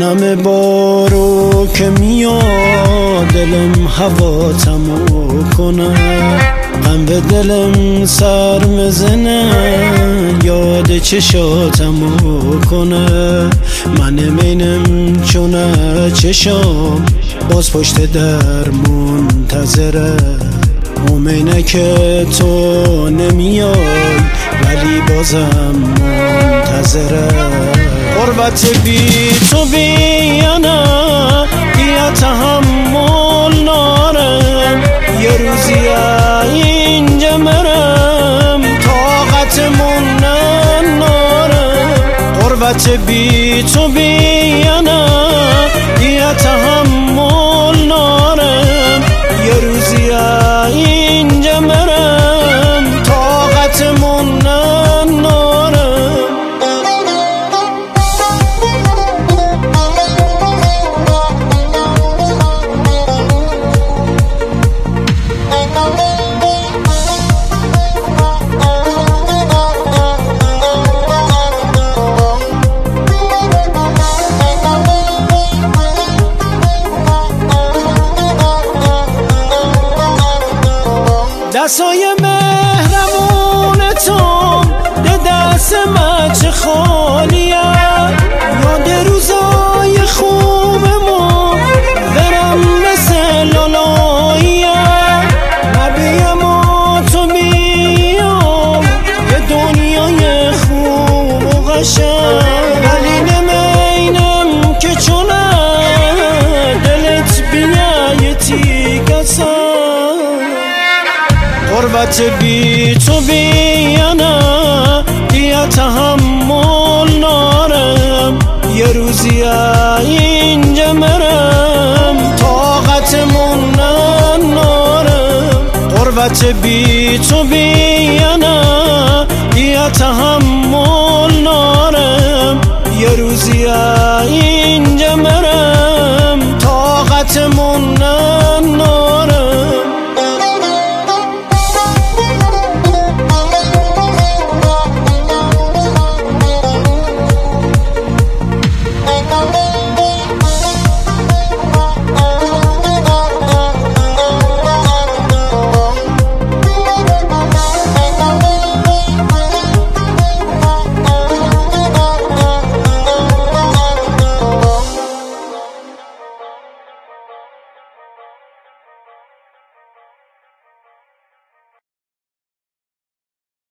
نم بارو که میاد دلم هوا تمو کنه، غم به دلم سر مزنه، یاد چشاتمو کنه. من نمینم چونه چشام باز پشت در منتظره، امینه که تو نمیای ولی بازم منتظره. غربت بی تو بیانه بیا تحمل نارم، یه روزی اینجا مرم طاقتمون نارم. غربت بی تو بیانه بیا تحمل نارم، یه روزی اینجا مرم طاقتمون نارم. دستای مهربون تو ده دست مچ خالیه، یاد روزای خوبمون برم مثل لالاییه. نبیم و تو بیام یه دنیای خوب و قشنگ، ولی نمینم که چونه دلت بیه یه تیگسن. غربت بی تو بیانه بیا تحمل نارم، یه روزی اینجا مرم طاقتمون نارم. غربت بی تو بیانه بیا تحمل نارم، یه روزی اینجا مرم